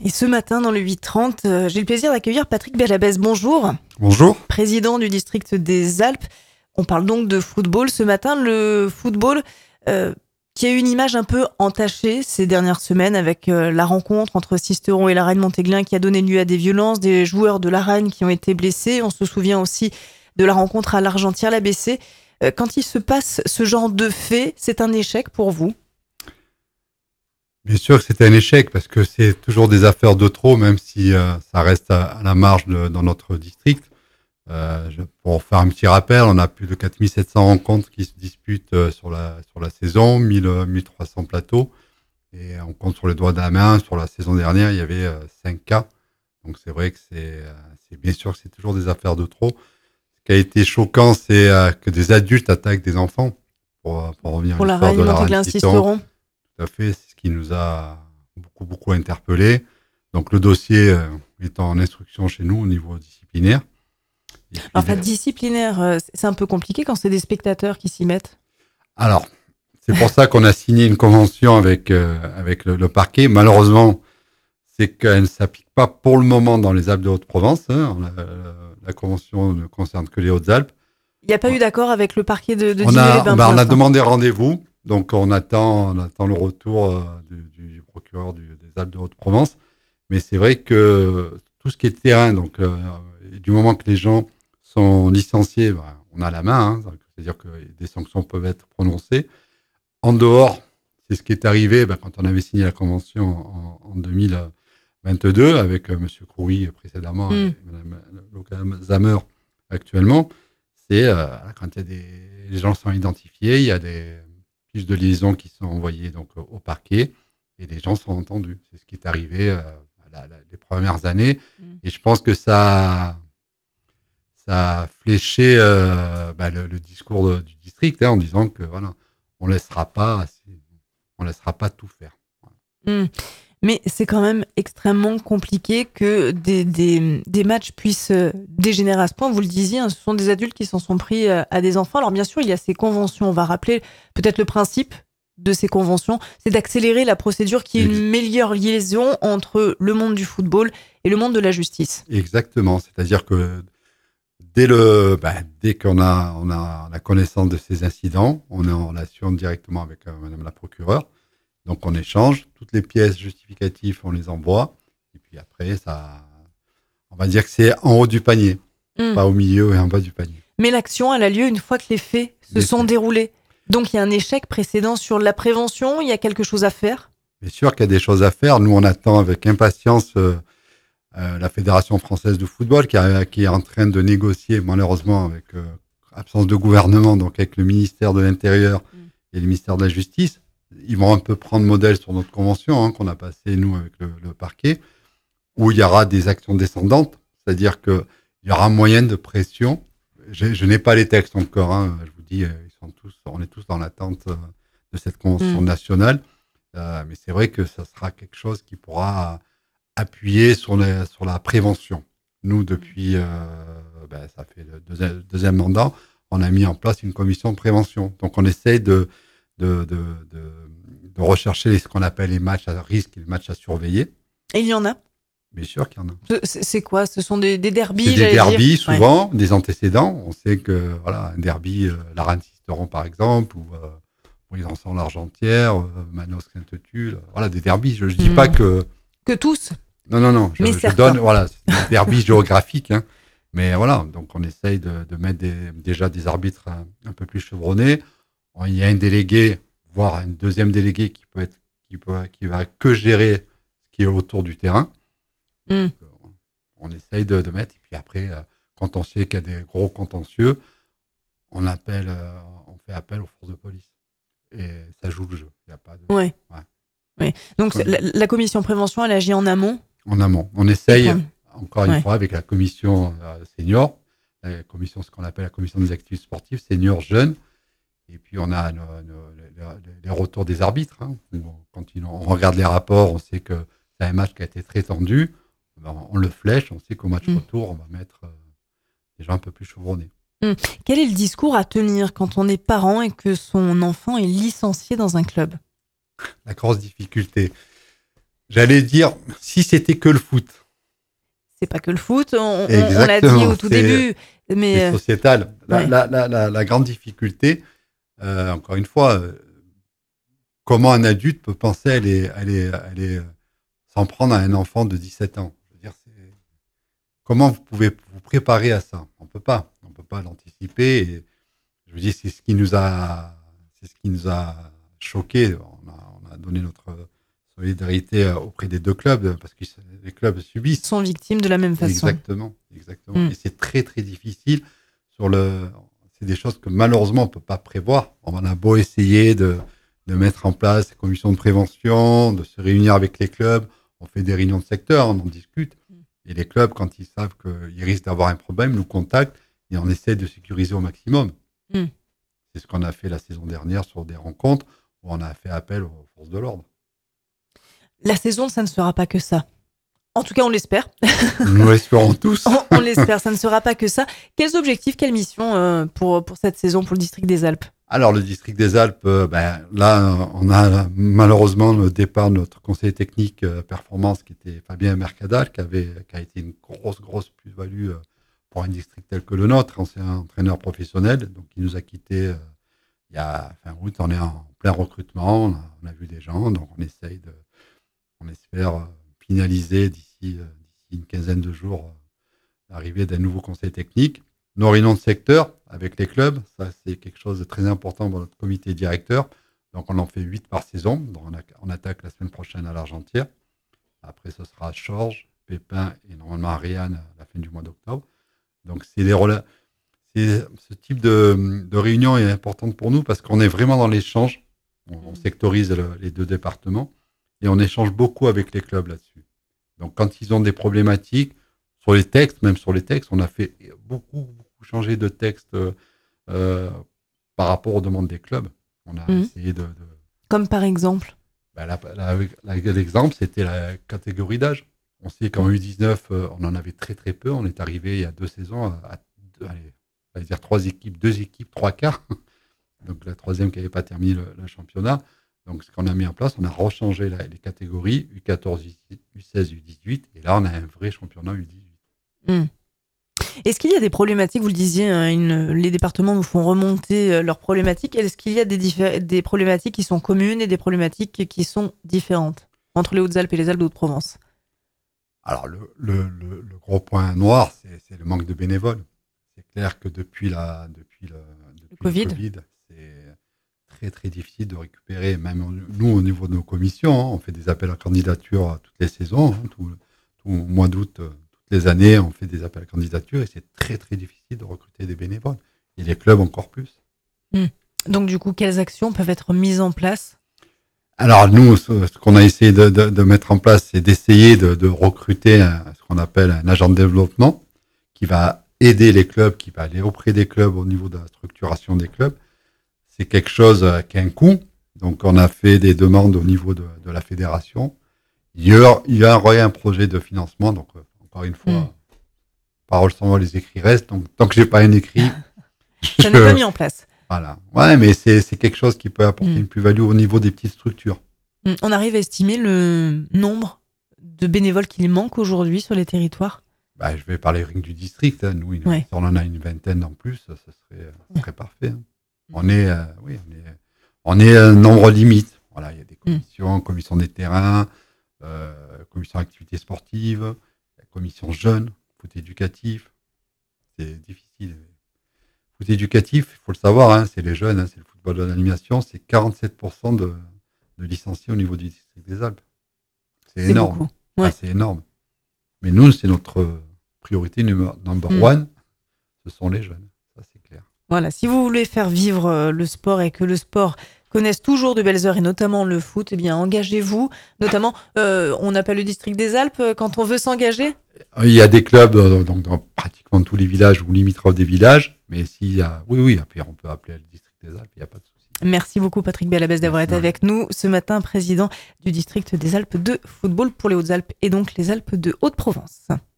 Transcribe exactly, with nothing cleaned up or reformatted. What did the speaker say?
Et ce matin, dans le huit trente, euh, j'ai le plaisir d'accueillir Patrick Belabès. Bonjour. Bonjour. Président du district des Alpes. On parle donc de football. Ce matin, le football euh, qui a eu une image un peu entachée ces dernières semaines avec euh, la rencontre entre Sisteron et la Reine-Montéglin qui a donné lieu à des violences, des joueurs de la Reine qui ont été blessés. On se souvient aussi de la rencontre à l'Argentière-l'A B C. Euh, quand il se passe ce genre de fait, c'est un échec pour vous? Bien sûr que c'était un échec parce que c'est toujours des affaires de trop, même si euh, ça reste à, à la marge de, dans notre district. Euh, je, pour faire un petit rappel, on a plus de quatre mille sept cents rencontres qui se disputent euh, sur la sur la saison, mille, mille trois cents plateaux, et on compte sur les doigts de la main. Sur la saison dernière, il y avait euh, cinq cas. Donc c'est vrai que c'est euh, c'est bien sûr que c'est toujours des affaires de trop. Ce qui a été choquant, c'est euh, que des adultes attaquent des enfants. Pour, pour revenir Pour à la l'histoire de la Reine-Montéglin-Sisteron. Reine-Sisteron. Tout à fait, c'est ce qui nous a beaucoup, beaucoup interpellés. Donc, le dossier euh, est en instruction chez nous au niveau disciplinaire. Et puis, Enfin, les... disciplinaire, euh, c'est un peu compliqué quand c'est des spectateurs qui s'y mettent. Alors, c'est pour ça qu'on a signé une convention avec, euh, avec le, le parquet. Malheureusement, c'est qu'elle ne s'applique pas pour le moment dans les Alpes de Haute-Provence. Hein. La, la convention ne concerne que les Hautes-Alpes. Il n'y a pas eu d'accord avec le parquet de, de on, a, Digne-les-Bains bah, pour on a l'instant. demandé rendez-vous. Donc, on attend, on attend le retour euh, du, du procureur du, des Alpes de Haute-Provence. Mais c'est vrai que tout ce qui est terrain, donc euh, du moment que les gens sont licenciés, bah, on a la main. Hein, c'est-à-dire que des sanctions peuvent être prononcées. En dehors, c'est ce qui est arrivé bah, quand on avait signé la convention en, en deux mille vingt-deux avec euh, M. Crouy précédemment Mm. et Mme Zamer actuellement. C'est euh, quand il y a des les gens sont identifiés, il y a des fiches de liaison qui sont envoyées donc au parquet et les gens sont entendus. C'est ce qui est arrivé euh, la, la, les premières années Mm. et je pense que ça ça a fléché euh, bah, le, le discours de, du district hein, en disant que voilà on laissera pas on laissera pas tout faire. Mm. Mais c'est quand même extrêmement compliqué que des, des, des matchs puissent dégénérer à ce point. Vous le disiez, hein, ce sont des adultes qui s'en sont pris à des enfants. Alors bien sûr, il y a ces conventions. On va rappeler peut-être le principe de ces conventions, c'est d'accélérer la procédure, qui est une meilleure liaison entre le monde du football et le monde de la justice. Exactement. C'est-à-dire que dès le, bah, dès qu'on a, on a la connaissance de ces incidents, on est en relation directement avec euh, Madame la procureure. Donc, on échange toutes les pièces justificatives, on les envoie. Et puis après, ça, on va dire que c'est en haut du panier, mmh. pas au milieu et en bas du panier. Mais l'action, elle a lieu une fois que les faits se les sont faits. déroulés. Donc, il y a un échec précédent sur la prévention. Il y a quelque chose à faire. Bien sûr qu'il y a des choses à faire. Nous, on attend avec impatience euh, euh, la Fédération française de football qui, a, qui est en train de négocier, malheureusement, avec euh, absence de gouvernement, donc avec le ministère de l'Intérieur mmh. et le ministère de la Justice. Ils vont un peu prendre modèle sur notre convention hein, qu'on a passée, nous, avec le, le parquet, où il y aura des actions descendantes, c'est-à-dire qu'il y aura moyen de pression. Je, je n'ai pas les textes encore, hein, je vous dis, ils sont tous, on est tous dans l'attente de cette convention mmh. nationale, euh, mais c'est vrai que ça sera quelque chose qui pourra appuyer sur, les, sur la prévention. Nous, depuis, euh, ben, ça fait le deuxième, deuxième mandat, on a mis en place une commission de prévention. Donc, on essaie de De, de, de, de rechercher ce qu'on appelle les matchs à risque et les matchs à surveiller. Et il y en a? Bien sûr qu'il y en a. C'est, c'est quoi? Ce sont des, des derbies? C'est des derbies, dire. souvent, ouais. Des antécédents. On sait que, voilà, un derby, euh, la Reine-Sisteron, par exemple, ou euh, ils en sont l'Argentière, euh, Manos-Sainte-Tulle, voilà, des derbies. Je ne dis mmh. pas que. Que tous? Non, non, non. Je, Mais je donne, voilà, c'est des derbies géographiques, hein. Mais voilà, donc on essaye de, de mettre des, déjà des arbitres un, un peu plus chevronnés. Il y a un délégué, voire un deuxième délégué qui peut être, qui peut, qui va que gérer ce qui est autour du terrain. Mm. Donc, on essaye de, de mettre. Et puis après, quand on sait qu'il y a des gros contentieux, on appelle, on fait appel aux forces de police. Et ça joue le jeu. Il y a pas de. Ouais. Ouais. Ouais. Donc la, la commission prévention, elle agit en amont. En amont. On essaye, quand... encore une ouais. fois, avec la commission euh, senior, la commission, ce qu'on appelle la commission des activités sportives, senior jeunes. Et puis, on a nos, nos, les, les retours des arbitres. Hein. Quand ils, on regarde les rapports, on sait que c'est un match qui a été très tendu. Ben, on le flèche. On sait qu'au match mmh. retour, on va mettre euh, des gens un peu plus chevronnés. Mmh. Quel est le discours à tenir quand on est parent et que son enfant est licencié dans un club? La grosse difficulté. J'allais dire, si c'était que le foot. C'est pas que le foot, on, on, on l'a dit au tout c'est, début. Mais c'est sociétal. La, ouais. la, la, la, la grande difficulté, euh, encore une fois, euh, comment un adulte peut penser aller, aller, aller euh, s'en prendre à un enfant de dix-sept ans? Je veux dire, c'est... Comment vous pouvez vous préparer à ça? On peut pas. On peut pas l'anticiper. Et je veux dire, c'est ce qui nous a, c'est ce qui nous a choqué. On a, on a donné notre solidarité auprès des deux clubs parce que les clubs subissent. Ils sont victimes de la même façon. Exactement, exactement. Mm. Et c'est très très difficile sur le. C'est des choses que malheureusement on peut pas prévoir. On en a beau essayer de de mettre en place des commissions de prévention, de se réunir avec les clubs. On fait des réunions de secteur, on en discute. Et les clubs, quand ils savent qu'ils risquent d'avoir un problème, nous contactent et on essaie de sécuriser au maximum. Mm. C'est ce qu'on a fait la saison dernière sur des rencontres où on a fait appel aux forces de l'ordre. La saison, ça ne sera pas que ça. En tout cas, on l'espère. Nous l'espérons tous. on, on l'espère, ça ne sera pas que ça. Quels objectifs, quelle mission euh, pour, pour cette saison, pour le district des Alpes? Alors, le district des Alpes, euh, ben, là, on a malheureusement le départ de notre conseiller technique euh, performance qui était Fabien Mercadal, qui, avait, qui a été une grosse, grosse plus-value euh, pour un district tel que le nôtre, ancien entraîneur professionnel. Donc, il nous a quittés euh, il y a fin août. On est en plein recrutement, on a, on a vu des gens, donc on essaye de, on espère euh, finaliser d'ici, euh, d'ici une quinzaine de jours euh, l'arrivée d'un nouveau conseil technique. Nos réunions de secteur avec les clubs, ça c'est quelque chose de très important pour notre comité directeur. Donc on en fait huit par saison. Donc on, a, on attaque la semaine prochaine à l'Argentière. Après ce sera Chorges, Pépin et normalement Ariane à la fin du mois d'octobre. Donc c'est, les, c'est ce type de, de réunion est importante pour nous parce qu'on est vraiment dans l'échange. On, on sectorise le, les deux départements et on échange beaucoup avec les clubs là-dessus. Donc quand ils ont des problématiques sur les textes, même sur les textes, on a fait beaucoup, beaucoup changer de texte euh, par rapport aux demandes des clubs. On a mmh. essayé de, de... Comme par exemple ben la, la, la, L'exemple, c'était la catégorie d'âge. On sait qu'en U dix-neuf, euh, on en avait très très peu. On est arrivé il y a deux saisons à, à, à, allez, à dire trois équipes, deux équipes, trois quarts. Donc la troisième qui n'avait pas terminé le, le championnat. Donc ce qu'on a mis en place, on a rechangé la, les catégories U quatorze, U seize, U dix-huit. Et là, on a un vrai championnat U dix-huit. Mmh. Est-ce qu'il y a des problématiques, vous le disiez, une, les départements nous font remonter leurs problématiques. Est-ce qu'il y a des, diffé- des problématiques qui sont communes et des problématiques qui sont différentes entre les Hautes-Alpes et les Alpes d'Haute-Provence? Alors, le, le, le, le gros point noir, c'est, c'est le manque de bénévoles. C'est clair que depuis, la, depuis, le, depuis le, COVID. le Covid, c'est très, très difficile de récupérer. Même nous, au niveau de nos commissions, hein, on fait des appels à candidature toutes les saisons, hein, tout, tout au mois d'août. Les années, on fait des appels à candidature et c'est très très difficile de recruter des bénévoles. Et les clubs encore plus. Mmh. Donc du coup, quelles actions peuvent être mises en place? Alors nous, ce, ce qu'on a essayé de, de, de mettre en place, c'est d'essayer de, de recruter un, ce qu'on appelle un agent de développement qui va aider les clubs, qui va aller auprès des clubs au niveau de la structuration des clubs. C'est quelque chose qui a un coût. Donc on a fait des demandes au niveau de, de la fédération. Il y a, il y aurait un projet de financement, donc encore une fois, mmh. parole sans voix, les écrits restent. Donc, tant que j'ai pas un écrit, ça n'est pas mis en place. Voilà. Ouais, mais c'est, c'est quelque chose qui peut apporter mmh. une plus-value au niveau des petites structures. Mmh. On arrive à estimer le nombre de bénévoles qu'il manque aujourd'hui sur les territoires? Bah, je vais parler rien du district. Hein. Nous, il, ouais. si on en a une vingtaine en plus, ça serait, ça serait parfait. Hein. On est, euh, oui, on est, on est un nombre limite. Voilà, il y a des commissions, mmh. commission des terrains, euh, commission activités sportives. Commission jeune, foot éducatif, c'est difficile. Foot éducatif, il faut le savoir, hein, c'est les jeunes, hein, c'est le football de l'animation, c'est quarante-sept pour cent de, de licenciés au niveau du district des Alpes. C'est, c'est énorme. Beaucoup. Ouais. Ah, c'est énorme. Mais nous, c'est notre priorité number, number mmh. one, ce sont les jeunes, ça c'est clair. Voilà, si vous voulez faire vivre le sport et que le sport connaissent toujours de belles heures et notamment le foot, eh bien engagez-vous. Notamment, euh, on appelle le district des Alpes quand on veut s'engager. Il y a des clubs euh, donc, dans pratiquement tous les villages ou limitrophes des villages, mais s'il y a, oui, oui, après on peut appeler le district des Alpes, il n'y a pas de souci. Merci beaucoup Patrick Belabès d'avoir Merci. été avec nous ce matin, président du district des Alpes de football pour les Hautes-Alpes et donc les Alpes de Haute-Provence.